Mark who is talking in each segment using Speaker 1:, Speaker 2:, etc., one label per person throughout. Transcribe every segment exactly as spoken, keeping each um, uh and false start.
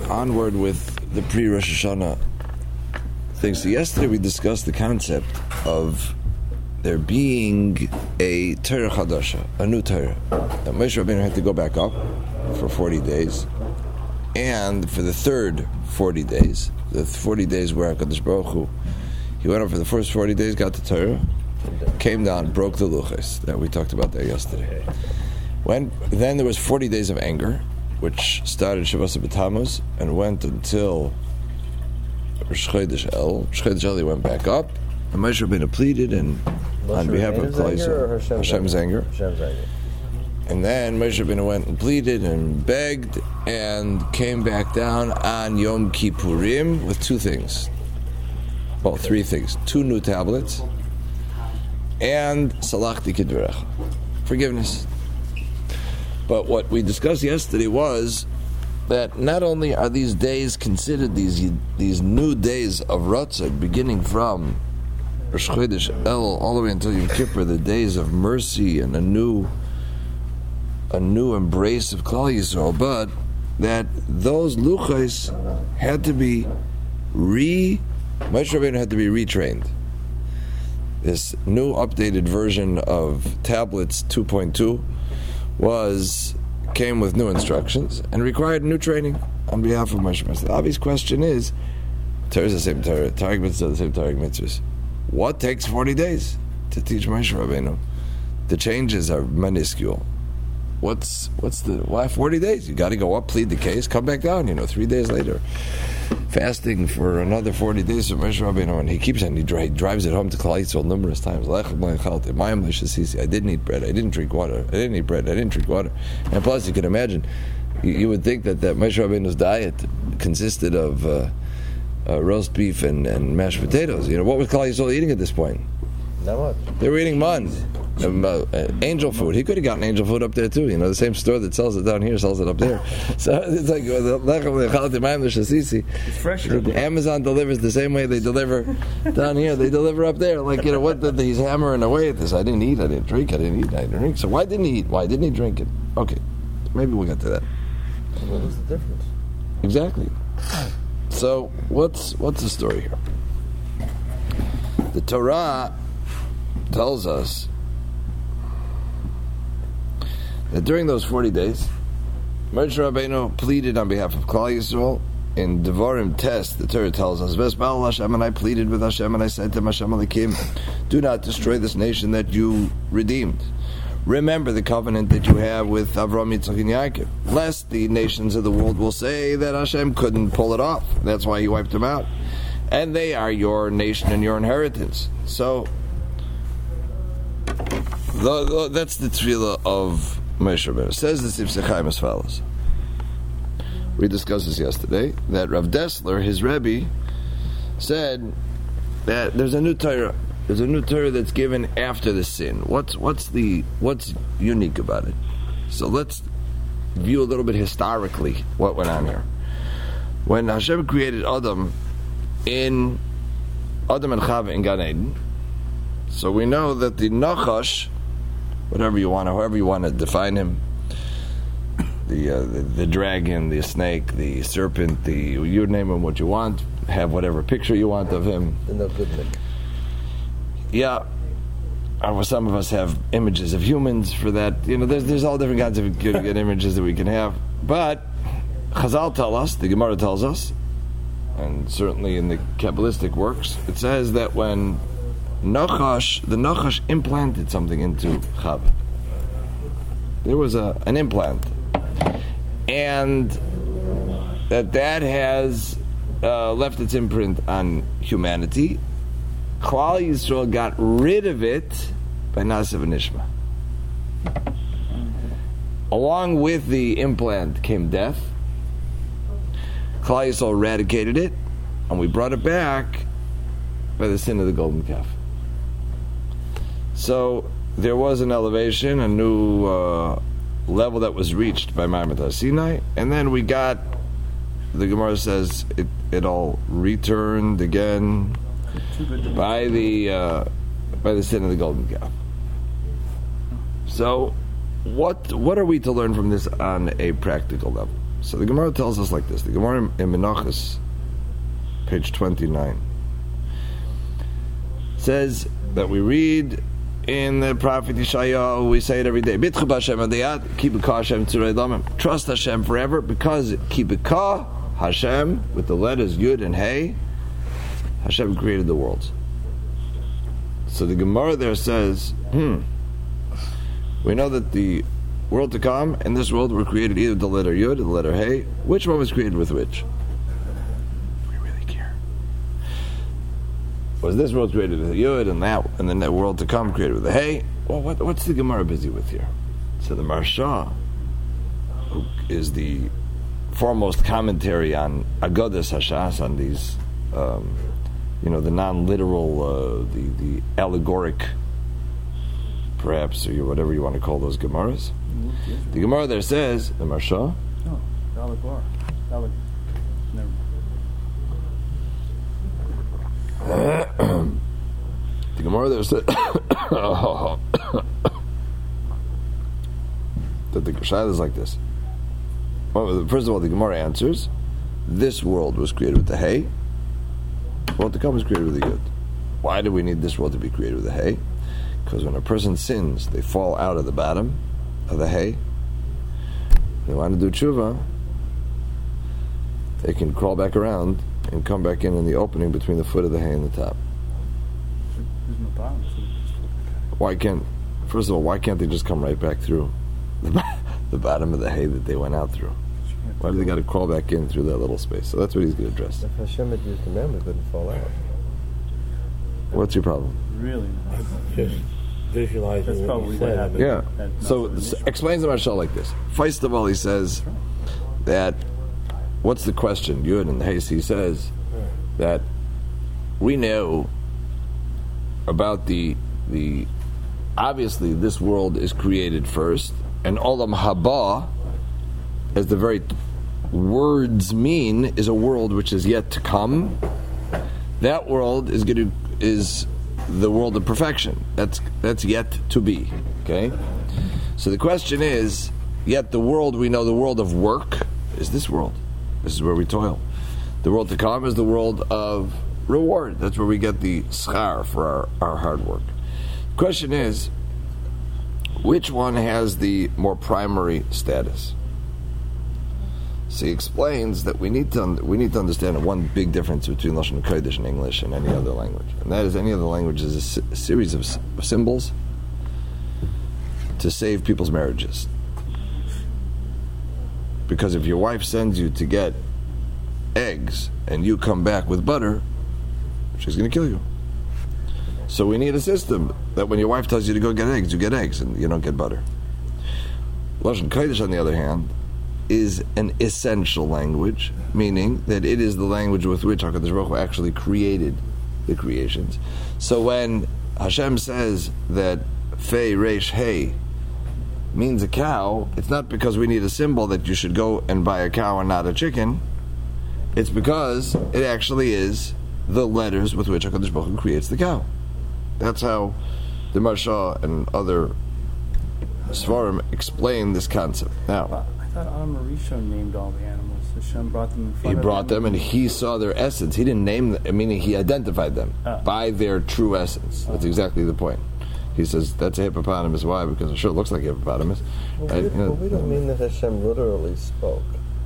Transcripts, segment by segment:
Speaker 1: onward with the pre-Rosh Hashanah things. So yesterday we discussed the concept of there being a Torah Chadasha, a new Torah. That Moshe Rabbeinu had to go back up for forty days, and for the third forty days, the forty days where HaKadosh Baruch Hu, he went up for the first forty days, got the Torah, came down, broke the luchos. That we talked about that yesterday. When then there was forty days of anger, which started Shavuos B'Tammuz and went until Rosh Chodesh El. Rosh Chodesh El, he went back up, and Moshe Rabbeinu pleaded, and Moshe on behalf of Klal Yisrael, Hashem's, Hashem's anger.
Speaker 2: Hashem's anger.
Speaker 1: And then Moshe Rabbeinu went and pleaded and begged, and came back down on Yom Kippurim with two things. Well, three things: two new tablets, and Salachti Kidvarecha, forgiveness. But what we discussed yesterday was that not only are these days considered these these new days of Ratzah, beginning from Rosh Chodesh El all the way until Yom Kippur, the days of mercy and a new a new embrace of Klal Yisrael, but that those luchos had to be re Moshe Rabbeinu had to be retrained. This new updated version of tablets two point two was came with new instructions and required new training on behalf of Moshe Rabbeinu. The obvious question is, Torah is the same Torah, Targum mitzvah the same Targum mitzvahs. What takes forty days to teach Moshe Rabbeinu? The changes are minuscule. What's what's the why forty days? You got to go up, plead the case, come back down. You know, three days later, fasting for another forty days for Moshe Rabbeinu, and he keeps on he, he drives it home to Klal Yisrael numerous times. I didn't eat bread. I didn't drink water. I didn't eat bread. I didn't drink water. And plus, you can imagine, you, you would think that that Moshe Rabbeinu's diet consisted of uh, uh, roast beef and, and mashed potatoes. You know, what was Klal Yisrael eating at this point?
Speaker 2: Not much.
Speaker 1: They were eating man. Um, uh, uh, angel food. He could have gotten angel food up there too. You know, the same store that sells it down here sells it up there. So it's like
Speaker 2: it's fresh.
Speaker 1: Amazon delivers the same way they deliver down here. They deliver up there. Like, you know, what the, he's hammering away at this. I didn't eat. I didn't drink. I didn't eat. I didn't drink. So why didn't he eat? Why didn't he drink it? Okay, maybe we'll get to that.
Speaker 2: What is the difference?
Speaker 1: Exactly. So what's what's the story here? The Torah tells us that during those forty days, Moshe Rabbeinu pleaded on behalf of Klal Yisrael. In Devarim Test, the Torah tells us, Vesbal Hashem, and I pleaded with Hashem, and I said to Hashem Alekim, do not destroy this nation that you redeemed. Remember the covenant that you have with Avraham, Yitzchak, and Yaakov, lest the nations of the world will say that Hashem couldn't pull it off. That's why he wiped them out. And they are your nation and your inheritance. So, the, the, that's the tefillah of Moshe Rabbeinu. Says the Sifsei Chaim as follows. We discussed this yesterday, that Rav Dessler, his Rebbe, said that there's a new Torah. There's a new Torah that's given after the sin. What's what's the what's unique about it? So let's view a little bit historically what went on here. When Hashem created Adam in Adam and Chava in Gan Eden, so we know that the Nachash, whatever you want, however you want to define him, the, uh, the the dragon, the snake, the serpent, the you name him what you want, have whatever picture you want of him.
Speaker 2: The no good Nick.
Speaker 1: Yeah, or some of us have images of humans for that. You know, there's there's all different kinds of good, good images that we can have. But Chazal tell us, the Gemara tells us, and certainly in the Kabbalistic works, it says that when Nachash, the Nachash implanted something into Chava. There was a an implant, and that that has uh, left its imprint on humanity. Klal Yisrael got rid of it by Na'aseh V'Nishma. Along with the implant came death. Klal Yisrael eradicated it, and we brought it back by the sin of the golden calf. So there was an elevation, a new uh, level that was reached by Ma'amad Sinai, and then we got, the Gemara says, it, it all returned again by the uh, by the sin of the golden calf. So, what what are we to learn from this on a practical level? So the Gemara tells us like this. The Gemara in Menachos, page twenty-nine, says that we read in the prophet Yeshayahu, we say it every day. Bitcha b'Hashem adayat, kibika Hashem tzurei damim. Trust Hashem forever, because kibika Hashem, with the letters Yud and Hey, Hashem created the worlds. So the Gemara there says, hmm, we know that the world to come and this world were created either the letter Yud or the letter Hey. Which one was created with which? We really care. Was this world created with a Yud and that, and then that world to come created with a Hey? Well, what, what's the Gemara busy with here? So the Marsha, who is the foremost commentary on Agodas Hashas, on these, um, you know, the non-literal, uh, the the allegoric, perhaps, or whatever you want to call those Gemaras. Mm-hmm. The Gemara there says, the Marsha.
Speaker 3: No, the allegor. Alleg- Never.
Speaker 1: The Gemara there said that the Shayla is like this. Well, first of all, the Gemara answers, this world was created with the Hey. The world to come was created with the Yud. Why do we need this world to be created with the Hey? Because when a person sins, they fall out of the bottom of the Hey. They want to do tshuva, they can crawl back around and come back in in the opening between the foot of the Hay and the top.
Speaker 3: There's no bottom.
Speaker 1: Why can't, first of all, why can't they just come right back through the, the bottom of the Hay that they went out through? Why do they got to crawl back in through that little space? So that's what he's going to address.
Speaker 2: If Hashem had used the man, we couldn't fall out.
Speaker 1: What's your problem?
Speaker 3: Really?
Speaker 4: Just visualizing
Speaker 3: That's
Speaker 4: what
Speaker 3: probably
Speaker 4: you
Speaker 3: what
Speaker 4: said.
Speaker 3: happened.
Speaker 1: Yeah.
Speaker 3: That's
Speaker 1: So
Speaker 3: not
Speaker 1: s-
Speaker 3: initial.
Speaker 1: explains the Marshal like this. First of all, he says that, what's the question? Yud and Hayes, he says that we know about the the obviously this world is created first, and Olam Haba, as the very words mean, is a world which is yet to come. That world is going to is the world of perfection. That's that's yet to be. Okay. So the question is, yet the world we know, the world of work, is this world. This is where we toil. The world to come is the world of reward. That's where we get the schar for our, our hard work. The question is, which one has the more primary status? So he explains that we need to un- we need to understand one big difference between Lashon Kodesh and English and any other language, and that is any other language is a, s- a series of, s- of symbols to save people's marriages. Because if your wife sends you to get eggs and you come back with butter, she's going to kill you. So we need a system that when your wife tells you to go get eggs, you get eggs and you don't get butter. Lashon Kodesh, on the other hand, is an essential language, meaning that it is the language with which HaKadosh Baruch Hu actually created the creations. So when Hashem says that Fei Reish Hey means a cow, it's not because we need a symbol that you should go and buy a cow and not a chicken. It's because it actually is the letters with which HaKadosh Baruch Hu creates the cow. That's how the Marsha and other Svarim explain this concept. Now,
Speaker 3: I thought Adam Rishon named all the animals. Hashem brought them in front
Speaker 1: he
Speaker 3: of
Speaker 1: brought them and he saw their essence. He didn't name them, meaning he identified them
Speaker 3: Ah.
Speaker 1: by their true essence. That's
Speaker 3: Ah.
Speaker 1: exactly the point. He says, that's a hippopotamus. Why? Because it sure looks like a hippopotamus.
Speaker 2: Well,
Speaker 1: Right?
Speaker 2: we,
Speaker 1: You know,
Speaker 2: well, we don't mean that Hashem literally spoke.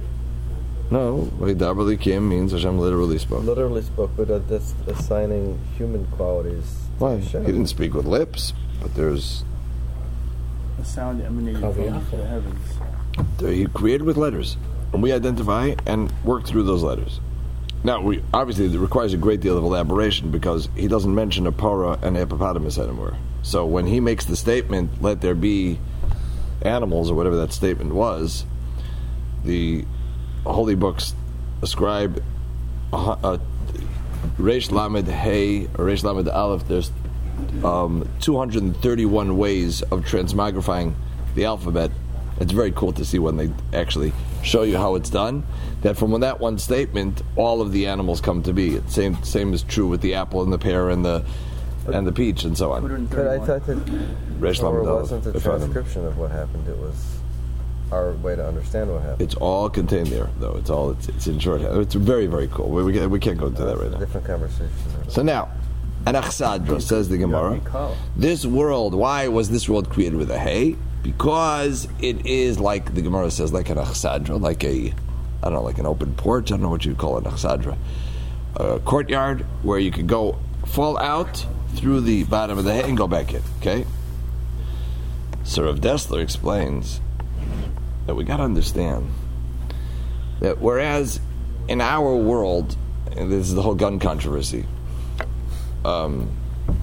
Speaker 1: No, Dabar Kim means Hashem literally spoke.
Speaker 2: Literally spoke, but uh, that's assigning human qualities to
Speaker 1: Why? He
Speaker 2: Hashem.
Speaker 1: didn't speak with lips, but there's
Speaker 3: the sound emanating from
Speaker 4: Kaviyachol.
Speaker 3: the heavens.
Speaker 1: there, he created with letters, and we identify and work through those letters. Now, we obviously it requires a great deal of elaboration because he doesn't mention a para and a hippopotamus anymore. So when he makes the statement, "Let there be animals," or whatever that statement was, the holy books ascribe a, a Reish Lamed Hey or Reish Lamed Aleph. There's um, two hundred thirty-one ways of transmogrifying the alphabet. It's very cool to see when they actually show you how it's done. That from that one statement, all of the animals come to be. It's same same is true with the apple and the pear and the and the peach and so on.
Speaker 2: But I thought that
Speaker 1: Reish
Speaker 2: Torah
Speaker 1: Lamed Aleph.
Speaker 2: wasn't a
Speaker 1: if I remember.
Speaker 2: transcription of what happened. It was our way to understand what happened.
Speaker 1: It's all contained there, though. It's all it's, it's in shorthand. It's very very cool. We, we, can't, we can't go into that right now.
Speaker 2: Different conversation.
Speaker 1: So now, an Achsadra says the Gemara. This world, why was this world created with a hay? Because it is like the Gemara says, like an Achsadra, like a, I don't know, like an open porch. I don't know what you'd call an Achsadra. A courtyard where you could go fall out through the bottom of the hay and go back in. Okay. So Rav Dessler explains that we got to understand that whereas in our world, and this is the whole gun controversy, um,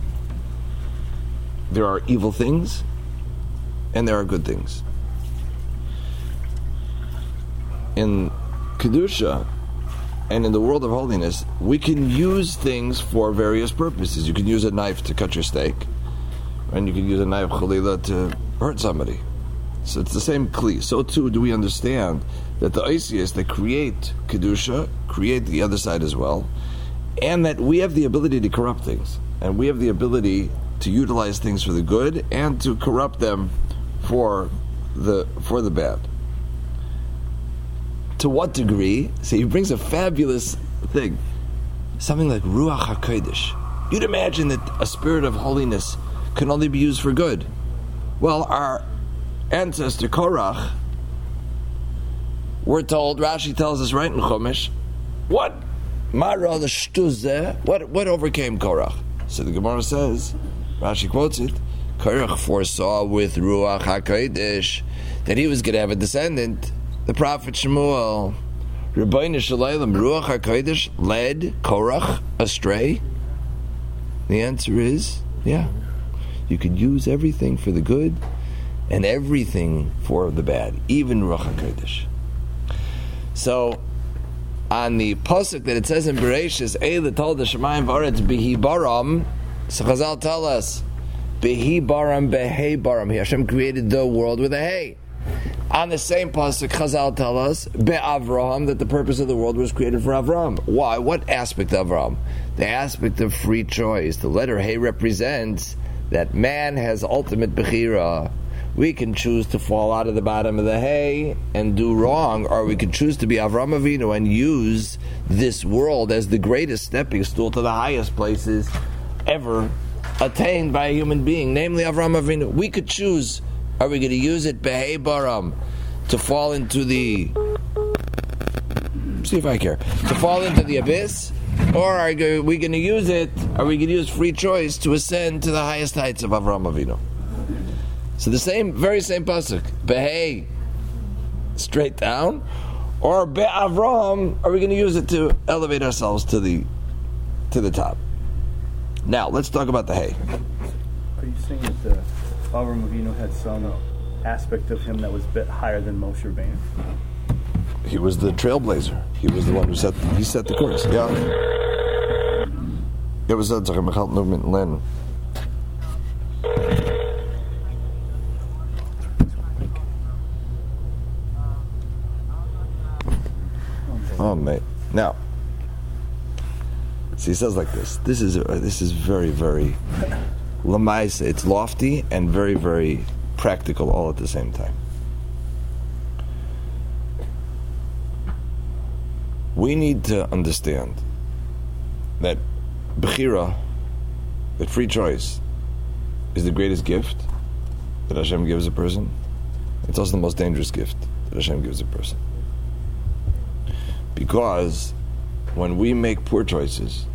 Speaker 1: there are evil things and there are good things. In Kedusha and in the world of holiness, we can use things for various purposes. You can use a knife to cut your steak, and you can use a knife, chalila, to hurt somebody. So it's the same kli. So too do we understand that the Isis that create Kedusha create the other side as well, and that we have the ability to corrupt things, and we have the ability to utilize things for the good and to corrupt them for the for the bad. To what degree? So he brings a fabulous thing, something like Ruach HaKodesh. You'd imagine that a spirit of holiness can only be used for good. Well, our ancestor Korach, we're told, Rashi tells us right in Chumash, what Mara the Shtuzeh, what what overcame Korach? So the Gemara says, Rashi quotes it, Korach foresaw with Ruach HaKodesh that he was going to have a descendant, the prophet Shemuel. Rebbeinu Shalom, Ruach HaKodesh led Korach astray? The answer is, yeah. You could use everything for the good and everything for the bad, even Ruach HaKodesh. So, on the pasuk that it says in Bereshis, Eila told the Shemayim V'aretz Behi Baram, so Chazal tell us, Behi Baram Behei Baram. Hashem created the world with a hay. On the same pasuk, Chazal tell us, Be'avraham, that the purpose of the world was created for Avram. Why? What aspect of Avram? The aspect of free choice. The letter Hay represents that man has ultimate bechira. We can choose to fall out of the bottom of the hay and do wrong, or we can choose to be Avram Avinu and use this world as the greatest stepping stool to the highest places ever attained by a human being, namely Avram Avinu. We could choose, are we going to use it behei baram, to fall into the, see if I care, to fall into the abyss? Or are we going to use it, are we going to use free choice to ascend to the highest heights of Avraham Avinu? So the same, very same pasuk, Behei, straight down, or Be'Avraham, are we going to use it to elevate ourselves to the to the top? Now, let's talk about the hay.
Speaker 3: Are you saying that the Avraham Avinu had some aspect of him that was a bit higher than Moshe Rabbeinu?
Speaker 1: He was the trailblazer. He was the one who set he set the course. Yeah. It was a Mechal movement Len. Oh mate. Now, see, he says like this. This is uh, this is very very lamaisa. It's lofty and very very practical all at the same time. We need to understand that Bechira, that free choice, is the greatest gift that Hashem gives a person. It's also the most dangerous gift that Hashem gives a person. Because when we make poor choices,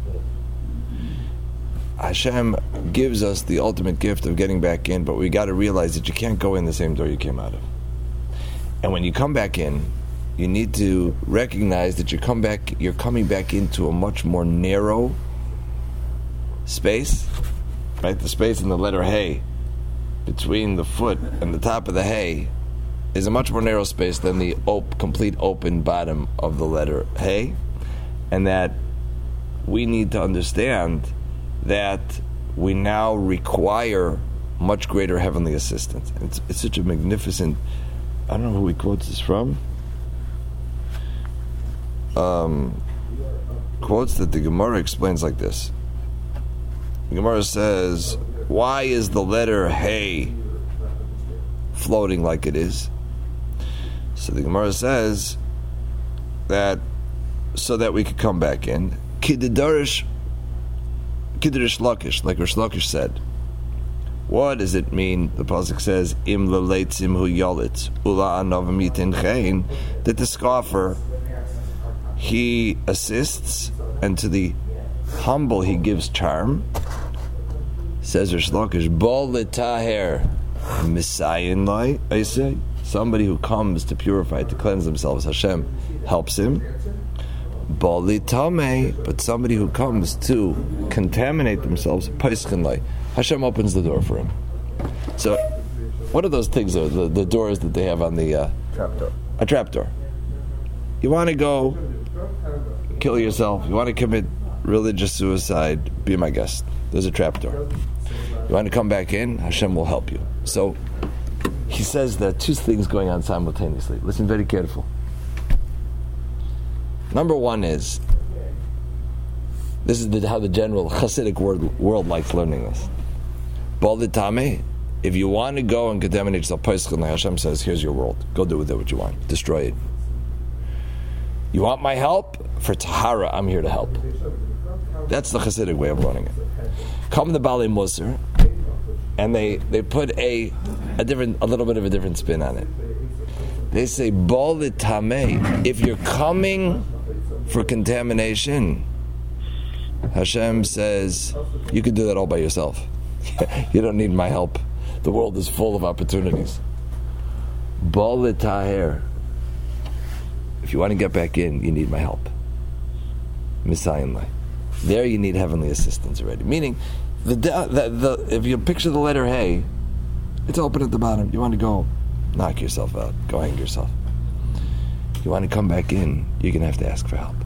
Speaker 1: Hashem gives us the ultimate gift of getting back in, but we got to realize that you can't go in the same door you came out of. And when you come back in, you need to recognize that you come back, you're coming back into a much more narrow space, right? The space in the letter hay between the foot and the top of the hay is a much more narrow space than the op- complete open bottom of the letter hay, and that we need to understand that we now require much greater heavenly assistance. It's, it's such a magnificent, I don't know who he quotes this from, Um, quotes that the Gemara explains like this. The Gemara says, why is the letter Hey floating like it is? So the Gemara says that so that we could come back in. Kididarish, Kidirish Lakish, like Rish Lakish said. What does it mean? The pasuk says, "Im leleitzim hu yalitz ula anovim yitin chein," that the scoffer he assists, and to the humble he gives charm. Says Rish Lakish, "Bol letaher misayin lai." I say, somebody who comes to purify, to cleanse themselves, Hashem helps him. Bol litame, but somebody who comes to contaminate themselves, paischin lai. Hashem opens the door for him. So, what are those things, the, the, the doors that they have on the... Uh,
Speaker 2: trap door.
Speaker 1: A trap door. You want to go kill yourself, you want to commit religious suicide, be my guest. There's a trap door. You want to come back in, Hashem will help you. So, he says there are two things going on simultaneously. Listen very careful. Number one is, this is the, how the general Hasidic world, world likes learning this. Balditame, if you want to go and contaminate yourself, Hashem says, here's your world. Go do with it what you want. Destroy it. You want my help? For Tahara, I'm here to help. That's the Hasidic way of learning it. Come the Bali Musar, and they, they put a a different a little bit of a different spin on it. They say, Balditame, if you're coming for contamination, Hashem says, you can do that all by yourself. You don't need my help. The world is full of opportunities. Bal l'taher. If you want to get back in, you need my help. Misayin. There you need heavenly assistance already. Meaning, the, the, the if you picture the letter Hey, it's open at the bottom. You want to go knock yourself out. Go hang yourself. You want to come back in, you're going to have to ask for help.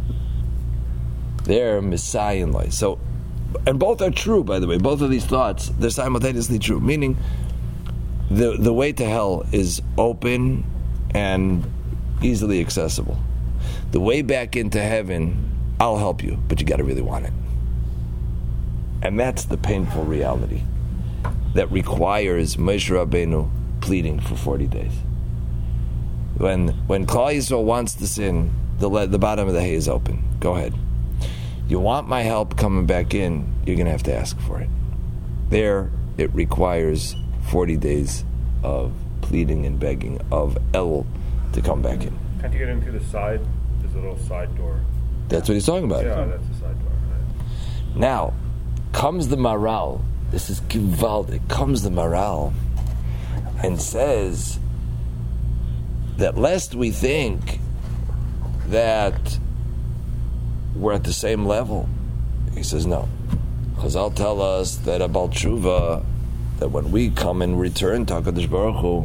Speaker 1: They're Messiah. So, and both are true, by the way. Both of these thoughts, they're simultaneously true. Meaning, the the way to hell is open and easily accessible. The way back into heaven, I'll help you, but you got to really want it. And that's the painful reality that requires Moshe Rabbeinu pleading for forty days. When when Klal Yisrael wants to sin, the the bottom of the hay is open. Go ahead. You want my help coming back in, you're going to have to ask for it. There, it requires forty days of pleading and begging of El to come back in.
Speaker 5: Can't you get in through the side? There's a little side door.
Speaker 1: That's what he's talking about.
Speaker 5: Yeah, that's the side door. Right.
Speaker 1: Now, comes the Maral. This is Givaldic. Comes the Maral and says that lest we think that we're at the same level. He says no. Chazal tell us that a Baal Tshuva, that when we come and return to HaKadosh Baruch Hu,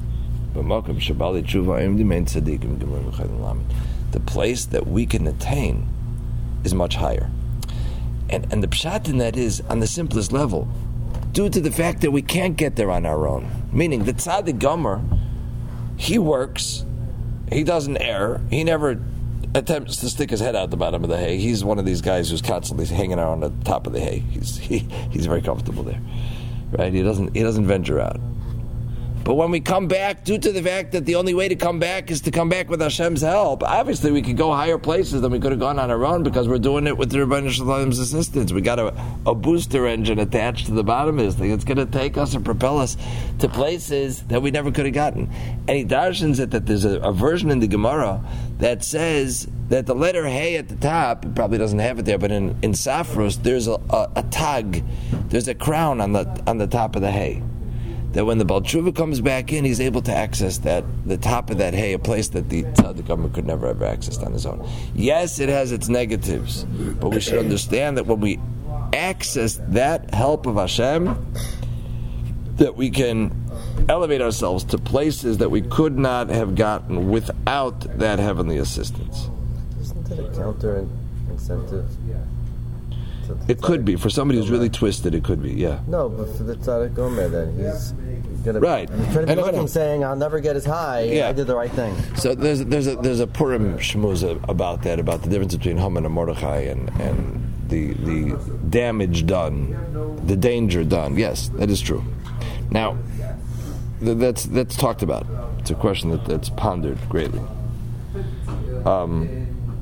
Speaker 1: the place that we can attain is much higher. And and the pshat in that is on the simplest level, due to the fact that we can't get there on our own. Meaning the tzaddik gomer, he works, he doesn't err, he never attempts to stick his head out the bottom of the hay. He's one of these guys who's constantly hanging out on the top of the hay. He's he, he's very comfortable there, right? He doesn't he doesn't venture out. But when we come back, due to the fact that the only way to come back is to come back with Hashem's help, obviously we could go higher places than we could have gone on our own because we're doing it with the Rebbeinu Shalom's assistance. We got a, a booster engine attached to the bottom of this thing. It's going to take us and propel us to places that we never could have gotten. And he darshans it that there's a, a version in the Gemara that says that the letter Hey at the top, it probably doesn't have it there, but in, in Safros, there's a, a, a tag, there's a crown on the on the top of the hay. That when the Baal Tshuva comes back in, he's able to access that the top of that hay, a place that the tzaddik government could never have accessed on his own. Yes, it has its negatives, but we should understand that when we access that help of Hashem, that we can elevate ourselves to places that we could not have gotten without that heavenly assistance.
Speaker 2: Isn't it a counter incentive?
Speaker 1: It could be. For somebody who's really twisted, it could be, yeah.
Speaker 2: No, but for the tzaddik gomer, then he's going to
Speaker 1: right.
Speaker 2: He's trying to be looking, saying, "I'll never get as high.
Speaker 1: Yeah.
Speaker 2: I did the right thing."
Speaker 1: So there's there's a there's a Purim shmooza about that, about the difference between Haman and Mordechai and and the the damage done, the danger done. Yes, that is true. Now, th- that's that's talked about. it's a question that, that's pondered greatly. Um,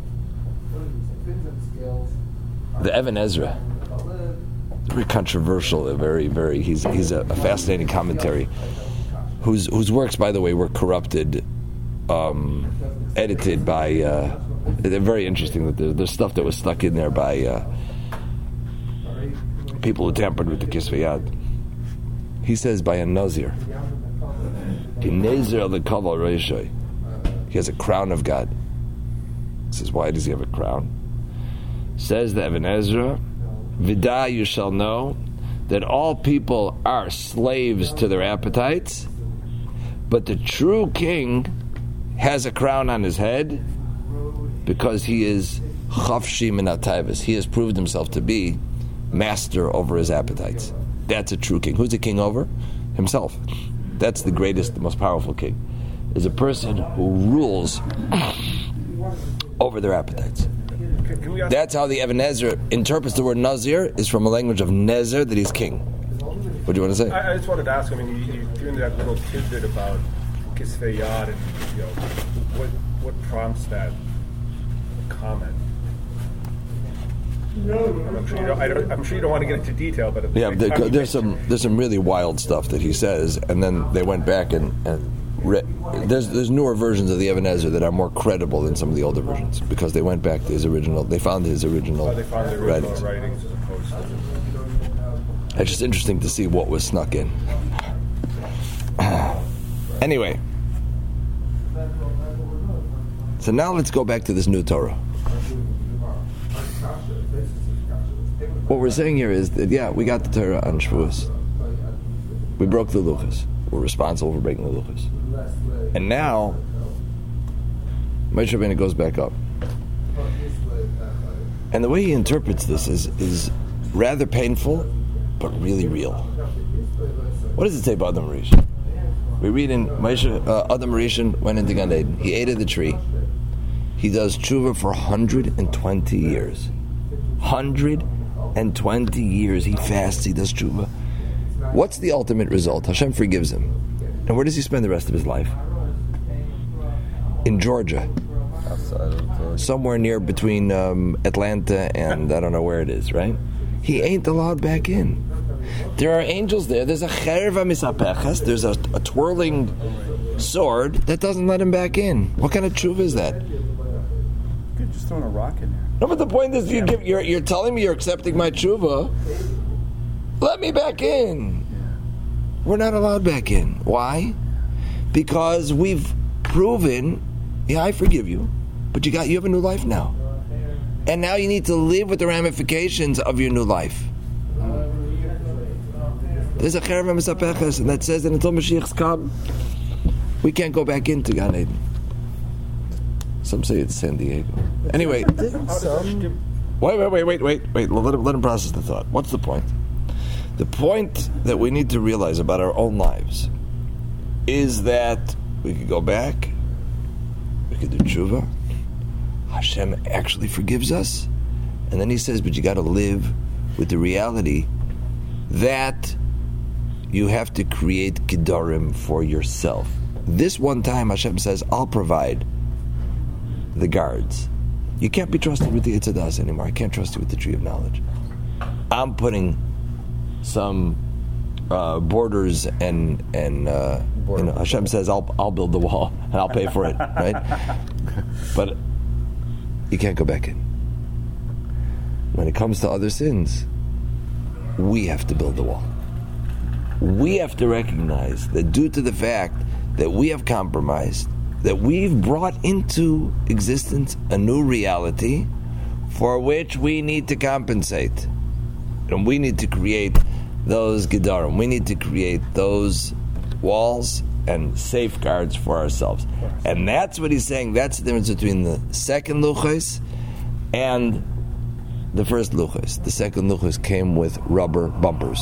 Speaker 1: the Even Ezra, very controversial, a very, very. He's he's a, a fascinating commentary, whose whose works, by the way, were corrupted, um, edited by. Uh, they're very interesting that there, there's stuff that was stuck in there by uh, people who tampered with the Kisvei Yad. He says by a Nazir. He has a crown of God. He says, why does he have a crown? Says the Even Ezra, Vidah, you shall know that all people are slaves to their appetites, but the true king has a crown on his head because he is chafshi min hatayvus. He has proved himself to be master over his appetites. That's a true king. Who's a king over? Himself. That's the greatest, the most powerful king, is a person who rules over their appetites.
Speaker 5: Can, can we ask
Speaker 1: That's how the Even Ezra interprets the word Nazir, is from a language of Nezer, that he's king. What do you want to say?
Speaker 5: I, I just wanted to ask. I mean, you, you threw in that little tidbit about Kisvei Yad, and you know, what what prompts that comment? I'm sure you don't. I don't I'm sure you don't want to get into detail, but at the
Speaker 1: Yeah,
Speaker 5: same
Speaker 1: there,
Speaker 5: time, you
Speaker 1: there's
Speaker 5: mentioned-
Speaker 1: some there's some really wild stuff that he says, and then they went back and, and re- there's there's newer versions of the Even Ezra that are more credible than some of the older versions because they went back to his original. They found his original,
Speaker 5: Oh, they found the original
Speaker 1: writings.
Speaker 5: writings as opposed to.
Speaker 1: It's just interesting to see what was snuck in. Anyway, so now let's go back to this new Torah. What we're saying here is that, yeah, we got the Torah on Shavuos. We broke the Luchos. We're responsible for breaking the Luchos. And now, Moshe Rabbeinu goes back up. And the way he interprets this is, is rather painful, but really real. What does it say about Adam Rishon? We read in Moshe, uh, Adam Rishon went into Gan Eden. He ate of the tree. He does tshuva for one hundred twenty years. one hundred twenty years he fasts, he does tshuva. What's the ultimate result? Hashem forgives him. And where does he spend the rest of his life? In Georgia.
Speaker 2: Outside of Georgia.
Speaker 1: Somewhere near between um, Atlanta and I don't know where it is, right? He ain't allowed back in. There are angels there. There's a cherva misapechas. There's a, a twirling sword that doesn't let him back in. What kind of tshuva is that?
Speaker 3: You could just throw a rock in there.
Speaker 1: No, but the point is, you give, you're, you're telling me you're accepting my tshuva. Let me back in. We're not allowed back in. Why? Because we've proven, yeah, I forgive you, but you got you have a new life now, and now you need to live with the ramifications of your new life. There's a cherem misapechas, and that says that until Mashiach's come, we can't go back into Gan Eden. Some say it's San Diego. Anyway,
Speaker 2: Some
Speaker 1: wait, wait, wait, wait, wait, wait. Let him, let him process the thought. What's the point? The point that we need to realize about our own lives is that we could go back, we could do tshuva, Hashem actually forgives us, and then He says, but you got to live with the reality that you have to create Kedarim for yourself. This one time Hashem says, I'll provide the guards. You can't be trusted with the Itzadas anymore. I can't trust you with the tree of knowledge. I'm putting some uh, borders and and uh, you know, Hashem says I'll I'll build the wall and I'll pay for it, right? But you can't go back in. When it comes to other sins, we have to build the wall. We have to recognize that due to the fact that we have compromised, that we've brought into existence a new reality for which we need to compensate. And we need to create those gedarim. We need to create those walls and safeguards for ourselves. And that's what he's saying. That's the difference between the second luchos and the first luchos. The second luchos came with rubber bumpers.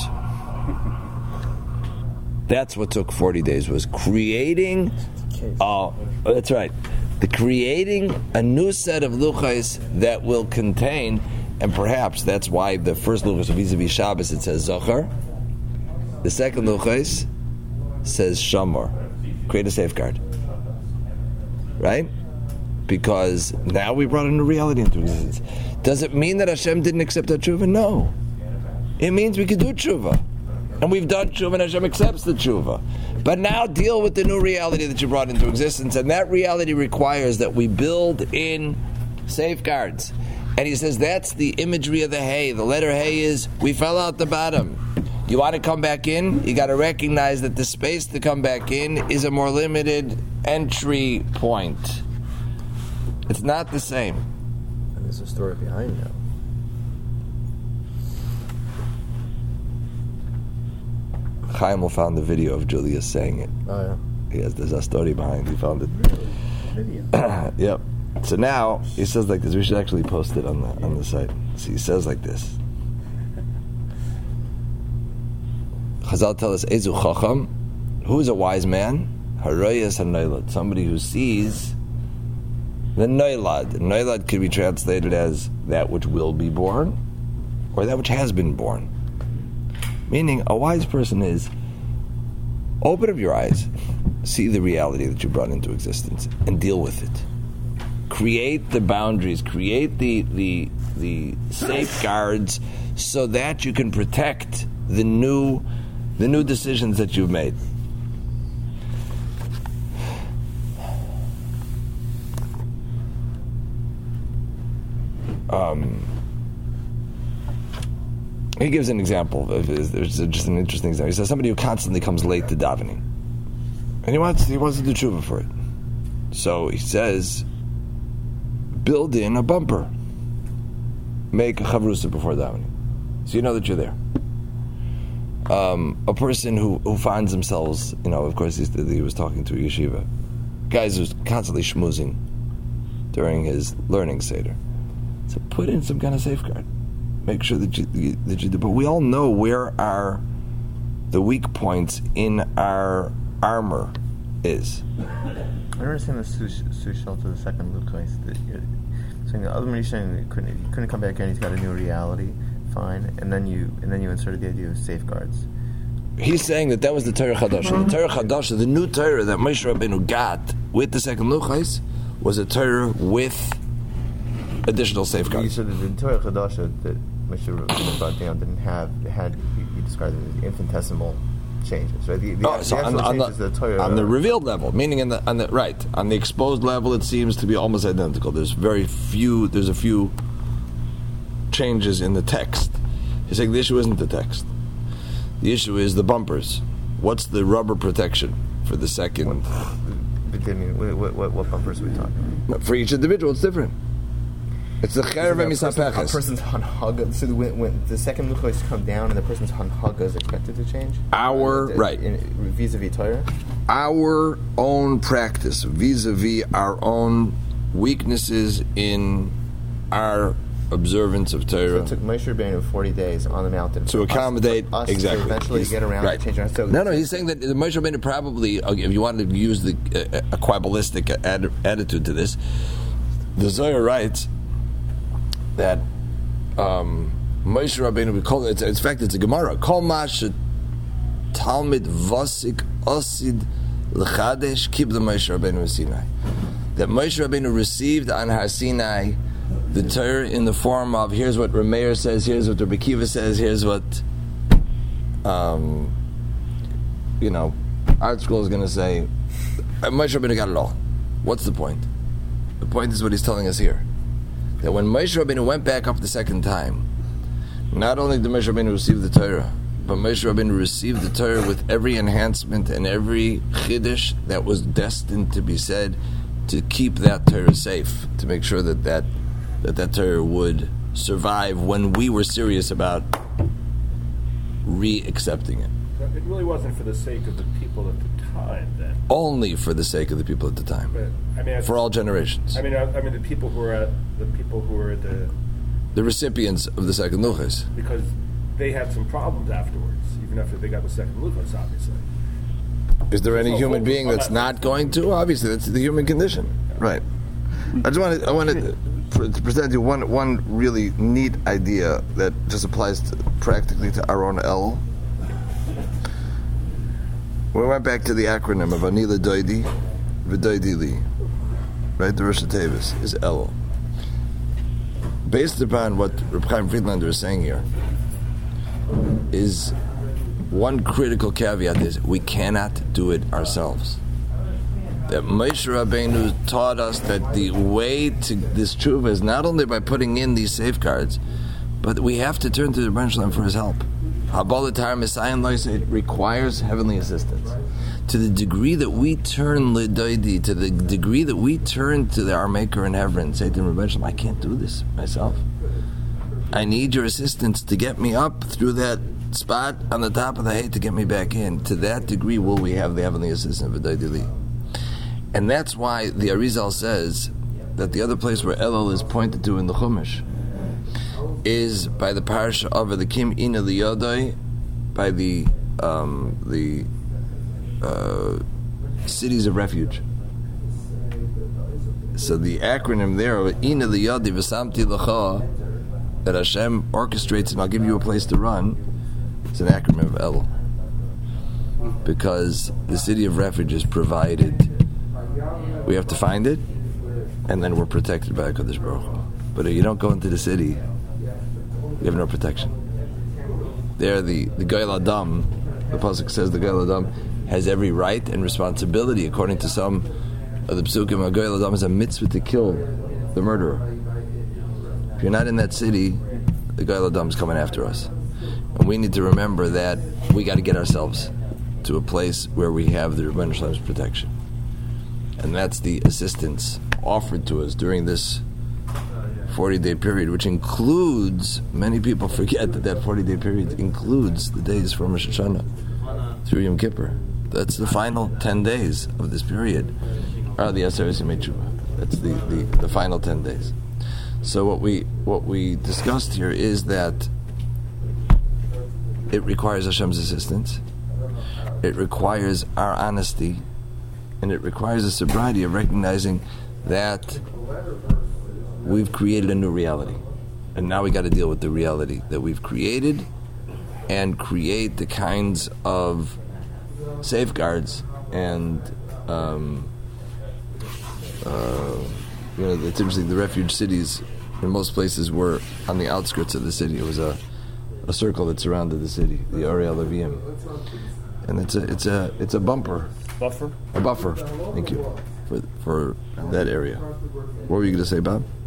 Speaker 1: That's what took forty days, was creating... Oh, that's right. The creating a new set of luchos that will contain... And perhaps that's why the first luchos of vis-a-vis Shabbos it says Zohar. The second luchos says Shamor. Create a safeguard. right? Because now we brought a new reality into existence. Does it mean that Hashem didn't accept our tshuva? No. It means we could do tshuva. And we've done tshuva and Hashem accepts the tshuva. But now deal with the new reality that you brought into existence, and that reality requires that we build in safeguards. And he says that's the imagery of the hay. The letter hay is, we fell out the bottom. You want to come back in? You got to recognize that the space to come back in is a more limited entry point. It's not the same.
Speaker 2: And there's a story behind that.
Speaker 1: Chaim found the video of Julius saying it.
Speaker 2: Oh, yeah.
Speaker 1: He has, there's a story behind. He found it.
Speaker 3: Video.
Speaker 1: Yep. So now he says like this. We should actually post it on the on the site. So he says like this. Chazal tell us, Ezu Chacham, who is a wise man? Harayas HaNoilad, somebody who sees the Noilad. Noilad could be translated as that which will be born, or that which has been born. Meaning, a wise person is, open up your eyes, see the reality that you brought into existence, and deal with it. Create the boundaries, create the the the safeguards, so that you can protect the new the new decisions that you've made. Um, he gives an example. Of his, there's just an interesting example. He says somebody who constantly comes late to davening, and he wants he wants to do tshuva for it. So he says, build in a bumper, make a chavrusa before davening, so you know that you're there. Um, a person who, who finds themselves, you know, of course, he's, he was talking to a yeshiva, guys who's constantly schmoozing during his learning seder. So put in some kind of safeguard. Make sure that you, you that you do. But we all know where our the weak points in our armor is.
Speaker 6: I understand the Sushal to the second Lucas. Saying the other one, you're saying that you couldn't, you couldn't come back in. He's got a new reality. Fine, and then you and then you inserted the idea of safeguards.
Speaker 1: He's saying that that was the Torah Chadasha. The Torah Chadasha, the new Torah that Moshe Rabbeinu got with the second Luchais, was a Torah with additional safeguards.
Speaker 6: You said that the Torah Chadasha that Moshe Rabbeinu brought down didn't have, it had, you described it as infinitesimal changes, right? The, the,
Speaker 1: oh,
Speaker 6: the
Speaker 1: so
Speaker 6: actual
Speaker 1: on, on,
Speaker 6: changes
Speaker 1: the,
Speaker 6: the Torah,
Speaker 1: on the revealed level, meaning in the, on the right, on the exposed level, it seems to be almost identical. There's very few, there's a few changes in the text. He's saying the issue isn't the text. The issue is the bumpers. What's the rubber protection for the second?
Speaker 6: What, what, what, what bumpers are we talking about?
Speaker 1: For each individual, it's different. It's the cherev and misapeches.
Speaker 6: A person's hanhaga. So when, when the second luchos come down and the person's hanhaga is expected to change?
Speaker 1: Our,
Speaker 6: uh,
Speaker 1: right.
Speaker 6: In, vis-a-vis Torah?
Speaker 1: Our own practice, vis-a-vis our own weaknesses in our observance of Torah.
Speaker 6: So it took Moshe Rabbeinu forty days on the mountain
Speaker 1: to accommodate
Speaker 6: us, us
Speaker 1: exactly.
Speaker 6: to eventually
Speaker 1: he's,
Speaker 6: get around
Speaker 1: right.
Speaker 6: to change our so
Speaker 1: No, no, he's saying that the Moshe Rabbeinu probably, if you wanted to use the uh, a Kabbalistic ad, attitude to this, the Zohar writes that um, Moshe Rabbeinu, we call it, in fact, it's a Gemara. Kol mash Talmid Vasik Osid L'Chadesh Kibla Moshe Rabbeinu Sinai. That Moshe Rabbeinu received on Har Sinai the Torah in the form of, here's what Rameir says, here's what Rabbi Kiva says, here's what um, you know, Art School is going to say. Moshe Rabbeinu got it all. What's the point? The point is what he's telling us here. That when Moshe Rabbeinu went back up the second time, not only did Moshe Rabbeinu receive the Torah, but Moshe Rabbeinu received the Torah with every enhancement and every chiddush that was destined to be said to keep that Torah safe, to make sure that that, that, that Torah would survive when we were serious about re-accepting it.
Speaker 5: So it really wasn't for the sake of the people at the time, then.
Speaker 1: Only for the sake of the people at the time.
Speaker 5: But, I mean,
Speaker 1: for all generations.
Speaker 5: I mean, I, I mean, the people who were at the people who were the
Speaker 1: the recipients of the second luchos,
Speaker 5: because they had some problems afterwards, even after they got the second luchos, obviously.
Speaker 1: Is there any
Speaker 5: So
Speaker 1: human
Speaker 5: focus
Speaker 1: being
Speaker 5: on
Speaker 1: that's
Speaker 5: that.
Speaker 1: not going to? Obviously, that's the human condition, right? I just wanted I wanted to, to present you one one really neat idea that just applies to, practically to our own El. We went back to the acronym of Anila Doidi, V'Doidi Li. right? The Rosh Hashanah is Elul. Based upon what Reb Chaim Friedlander is saying here, is one critical caveat is we cannot do it ourselves. That Moshe Rabbeinu taught us that the way to this tshuva is not only by putting in these safeguards, but we have to turn to the Rebbeinu Shalom for his help. Habalatar Messiah Lois, it requires heavenly assistance. To the degree that we turn Lidoidi, to the degree that we turn to the, our Maker in heaven and say to the Rebbeinu Shalom, I can't do this myself. I need your assistance to get me up through that spot on the top of the hay to get me back in. To that degree will we have the heavenly assistance of Lidoidi Li. And that's why the Arizal says that the other place where Elul is pointed to in the Chumash is by the parsha of the Kim Ina Liyodai, by the um, the uh, cities of refuge. So the acronym there of Ina Liyodai V'Samti L'cha that Hashem orchestrates and I'll give you a place to run, it's an acronym of Elul, because the city of refuge is provided. We have to find it, and then we're protected by HaKadosh Baruch Hu. But if you don't go into the city, you have no protection. There, the, the Goyal Adam, the Pasuk says the Goyal Adam has every right and responsibility, according to some of the Psukim, a Goyal Adam has a mitzvah to kill the murderer. If you're not in that city, the Goyal Adam is coming after us. And we need to remember that we got to get ourselves to a place where we have the Rebbeinu Shalom's protection. And that's the assistance offered to us during this forty-day period, which includes, many people forget that that forty-day period includes the days from Rosh Hashanah through Yom Kippur. That's the final ten days of this period, are the Aseres Yemei Tshuva. That's the, the, the final ten days. So what we what we discussed here is that it requires Hashem's assistance, it requires our honesty, and it requires a sobriety of recognizing that we've created a new reality. And now we got to deal with the reality that we've created and create the kinds of safeguards and, um, uh, you know, it's interesting, the refuge cities in most places were on the outskirts of the city. It was a, a circle that surrounded the city, the Arei Levim. And it's a, it's a, it's a bumper.
Speaker 3: Buffer?
Speaker 1: A buffer, thank you, for for that area. What were you going to say, Bob?